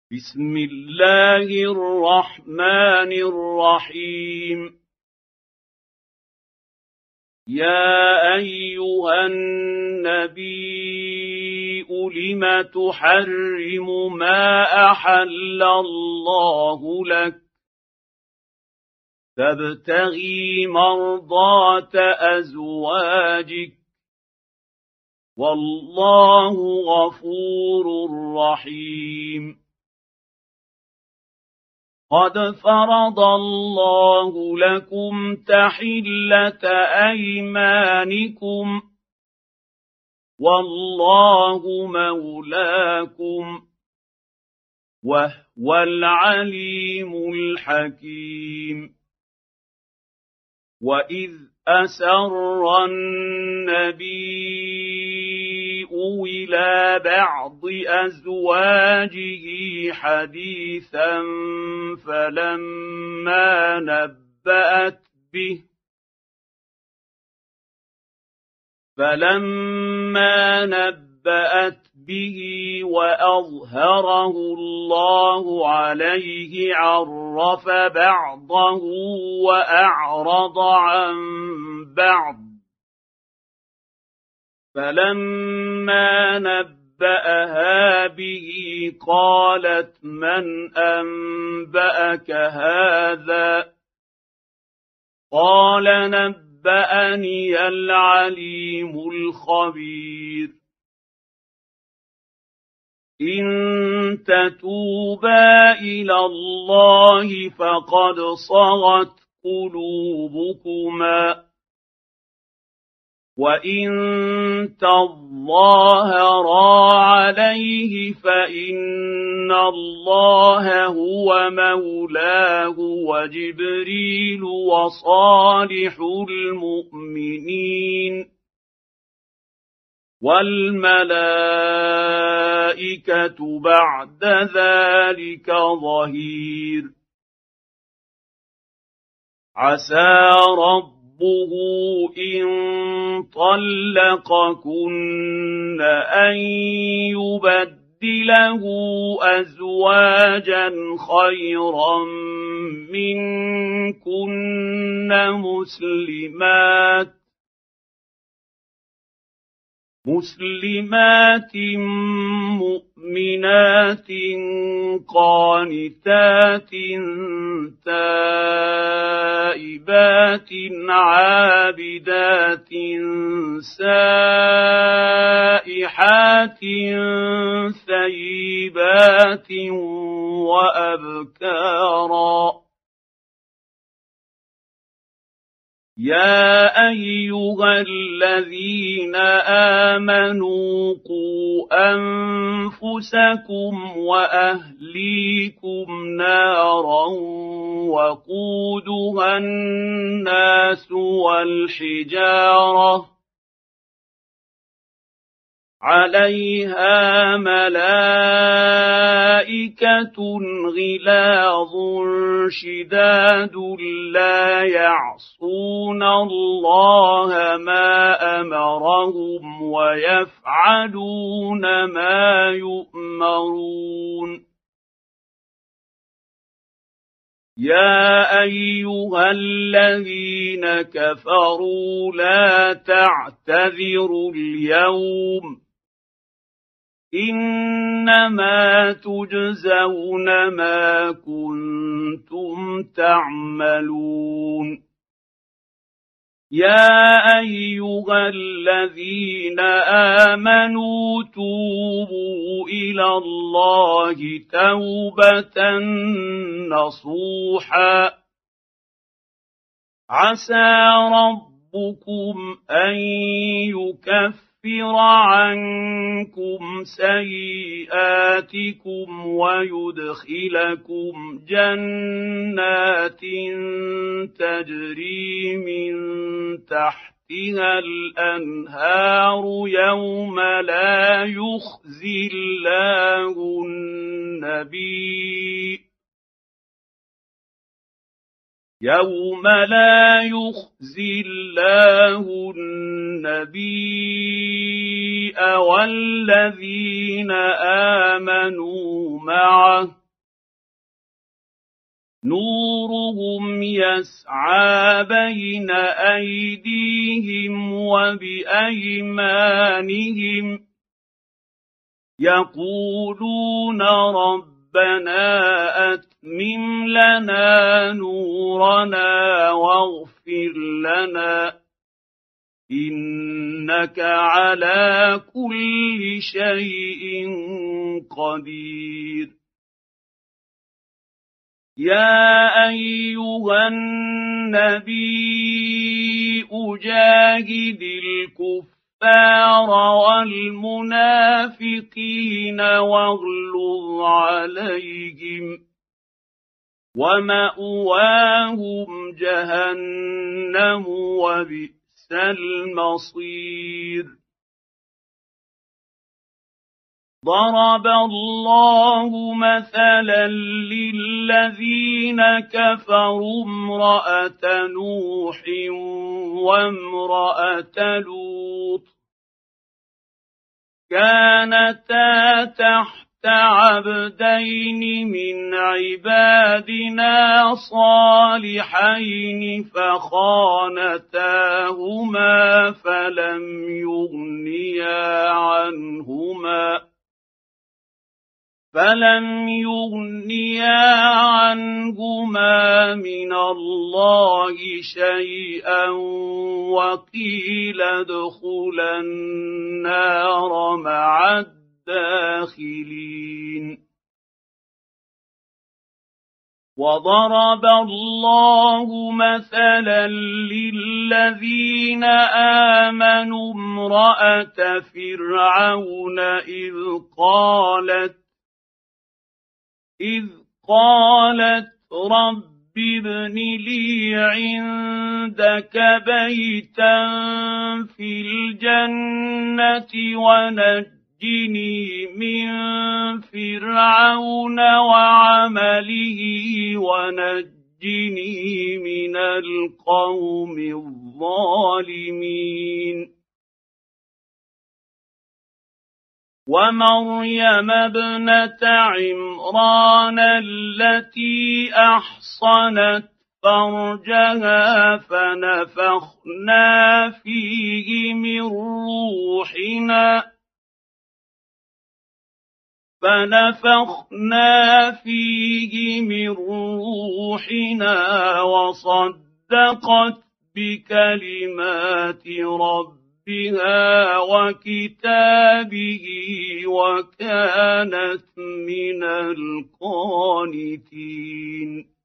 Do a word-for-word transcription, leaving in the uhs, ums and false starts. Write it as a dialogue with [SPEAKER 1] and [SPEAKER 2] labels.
[SPEAKER 1] بسم الله الرحمن الرحيم. يا أيها النبي لم تحرم ما أحل الله لك تبتغي مرضات أزواجك والله غفور رحيم. قد فرض الله لكم تحلة أيمانكم والله مولاكم وهو العليم الحكيم. وإذ أسر النبي إلى بعض أزواجه حديثا فلما نبأت به فلما نبأت به وأظهره الله عليه عرف بعضه وأعرض عن بعض. فلما نبأها به قالت من أنبأك هذا؟ قال نبأني العليم الخبير. إن تتوبا إلى الله فقد صغت قلوبكما وإن تظاهرا عليه فإن الله هو مولاه وجبريل وصالح المؤمنين والملائكة بعد ذلك ظهير. عسى رب ربه إن طلقكن أن يبدله أزواجا خيرا منكن مسلمات مسلمات مؤمنات قانتات تائبات عابدات سائحات ثيبات وأبكارا. يا أيها الذين آمنوا قوا أنفسكم وأهليكم نارا وقودها الناس والحجارة عليها ملائكة غلاظ شداد لا يعصون الله ما أمرهم ويفعلون ما يؤمرون. يا أيها الذين كفروا لا تعتذروا اليوم إنما تجزون ما كنتم تعملون. يا أيها الذين آمنوا توبوا إلى الله توبة نصوحا عسى ربكم أن يكفر يكفر عنكم سيئاتكم ويدخلكم جنات تجري من تحتها الأنهار يوم لا يخزي الله النبي يوم لا يخزي الله النبي والذين آمنوا معه نورهم يسعى بين أيديهم وبأيمانهم يقولون ربنا أتمم لنا نورنا واغفر لنا إنك على كل شيء قدير. يا أيها النبي أجاهد الكفار والمنافقين واغلظ عليهم ومأواهم جهنم وبئس المصير. ضرب الله مثلا للذين كفروا امرأة نوح وامرأة لوط كانتا تحت عبدين من عبادنا صالحين فخانتاهما فلم يغنيا عنهما فلم يغنيا عنهما من الله شيئا وقيل ادخلا النار مع الداخلين. وضرب الله مثلا للذين آمنوا امرأة فرعون إذ قالت إذ قالت رب ابن لي عندك بيتا في الجنة ونجني من فرعون وعمله ونجني من القوم الظالمين. ومريم ابنة عمران التي أحصنت فرجها فنفخنا فيه من روحنا فنفخنا فيه من روحنا وصدقت بكلمات ربها بها وكتابه وكانت من القانتين.